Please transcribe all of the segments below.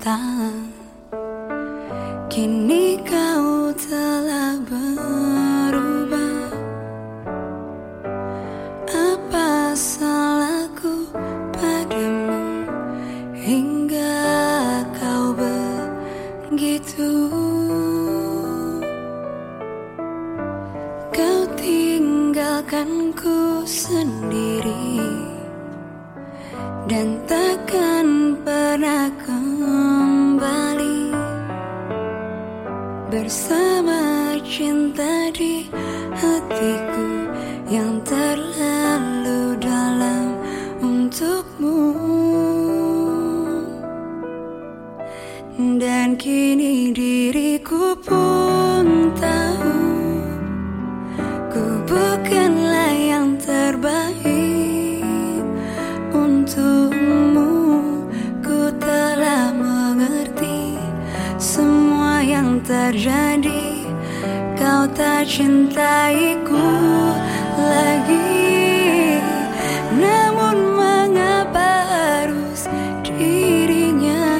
cinta. Kini kau telah berubah. Apa salahku padamu hingga kau begitu? Kau tinggalkanku sendiri dan takkan pernah kembali bersama cinta di hatiku yang terlalu dalam untukmu. Dan kini diriku pun tahu ku bukanlah yang terbaik untukmu. Ku telah mengerti semua yang terjadi. Kau tak cintaiku lagi, namun mengapa harus dirinya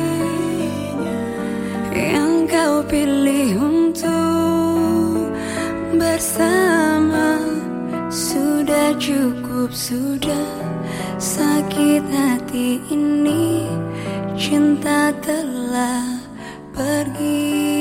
yang kau pilih untuk bersama? Sudah cukup, sudah sakit hati ini. Cinta telah pergi.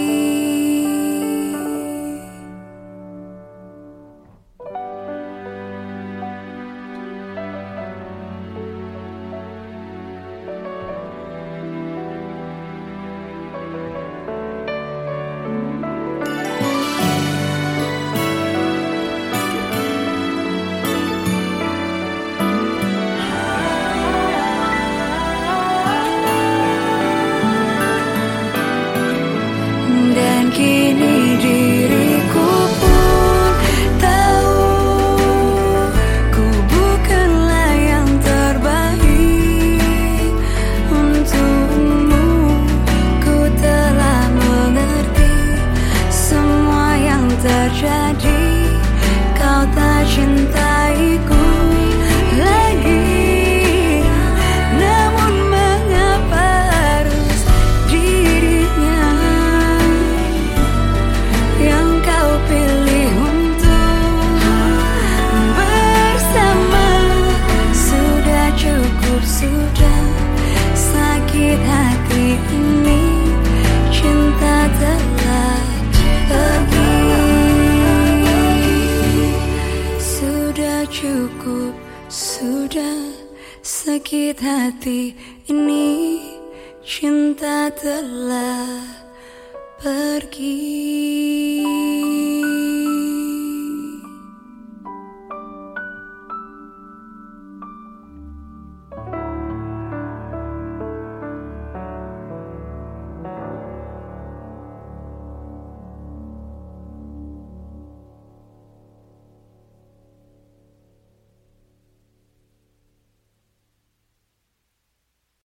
Dan kini diriku pun tahu ku bukanlah yang terbaik untukmu. Ku telah mengerti semua yang terjadi. Kau tak cintaiku lagi, namun mengapa harus dirinya yang kau pilih untuk bersama? Sudah cukup, sudah sakit hati ini. Cinta telah pergi. Sudah cukup, sudah sakit hati ini. Cinta telah pergi.